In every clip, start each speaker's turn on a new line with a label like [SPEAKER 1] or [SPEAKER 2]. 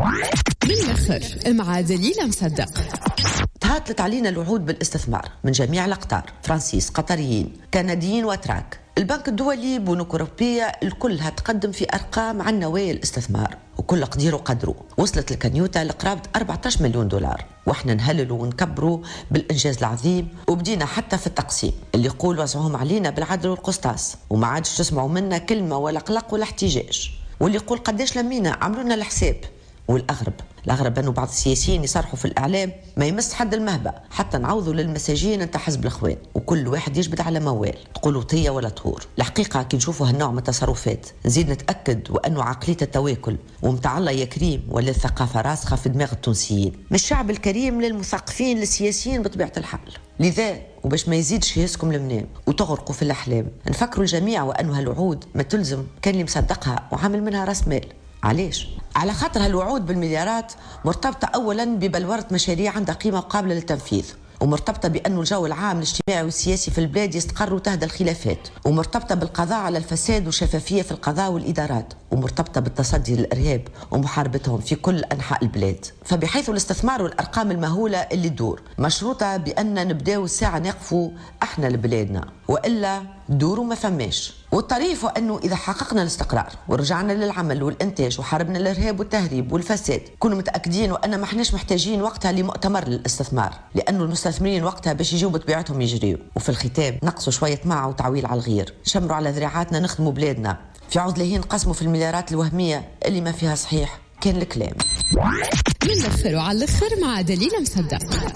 [SPEAKER 1] من الآخر مع دليل مصدق.
[SPEAKER 2] تهاطلت علينا الوعود بالاستثمار من جميع الأقطار، فرنسيس، قطريين، كنديين واتراك. البنك الدولي، بنوك أوروبية، الكلها تقدم في أرقام عن نوايا الاستثمار، وكل قدير وقدره. وصلت الكنيوتا لقرابة 14 مليون دولار، واحنا نهللوا ونكبروا بالإنجاز العظيم، وبدينا حتى في التقسيم اللي يقول وزعوهم علينا بالعدل والقسطاس، وما عادش تسمعوا منا كلمة ولا قلق ولا احتجاج. واللي يقول قداش لمينا، عملوا لنا الحساب. والأغرب أنه بعض السياسيين يصرحوا في الإعلام ما يمس حد المهبة، حتى نعوضوا للمساجين أنت حزب الإخوان، وكل واحد يجبد على موال، تقولوا طية ولا طهور. الحقيقة كي نشوفوا هالنوع من التصرفات نزيد نتأكد وأنه عقلية التواكل ومتاع الله يا كريم ولا الثقافة راسخة في دماغ التونسيين، من الشعب الكريم للمثقفين للسياسيين بطبيعة الحال. لذا وباش ما يزيدش يهزكم المنام وتغرقوا في الأحلام، نفكروا الجميع وأنه هالوعود ما تلزم كان اللي مصدقها وعامل منها راس مال. علاش؟ على خاطر هالوعود بالمليارات مرتبطة أولا ببلورة مشاريع عندها قيمة قابلة للتنفيذ، ومرتبطة بأنه الجو العام الاجتماعي والسياسي في البلاد يستقر وتهدى الخلافات، ومرتبطة بالقضاء على الفساد والشفافية في القضاء والإدارات، ومرتبطة بالتصدي للإرهاب ومحاربتهم في كل أنحاء البلاد. فبحيث الاستثمار والأرقام المهولة اللي تدور مشروطة بأن نبداو الساعة نقفوا احنا لبلادنا، وإلا دوروا ما فماش. والطريف أنه إذا حققنا الاستقرار ورجعنا للعمل والإنتاج وحاربنا الإرهاب والتهريب والفساد، كونوا متأكدين وأن ما احناش محتاجين وقتها لمؤتمر للاستثمار، لأنه المستثمرين وقتها باش يجيوا بطبيعتهم يجريوا. وفي الختام نقصوا شوية معة وتعويل على الغير، شمروا على ذراعاتنا نخدموا بلادنا، في عوض لهين نقسموا في المليارات الوهمية اللي ما فيها صحيح كان الكلام.
[SPEAKER 1] من الآخر وعلى الآخر مع دليل مصدق.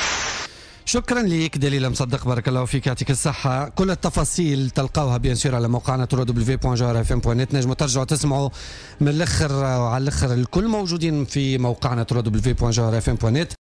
[SPEAKER 3] شكرا لك دليل مصدق، بارك الله فيك، يعطيك الصحة. كل التفاصيل تلقاوها بيان سور على موقعنا www.joarfm.net. نجموا ترجعوا تسمعوا من الاخر وعلى الاخر الكل موجودين في موقعنا www.joarfm.net.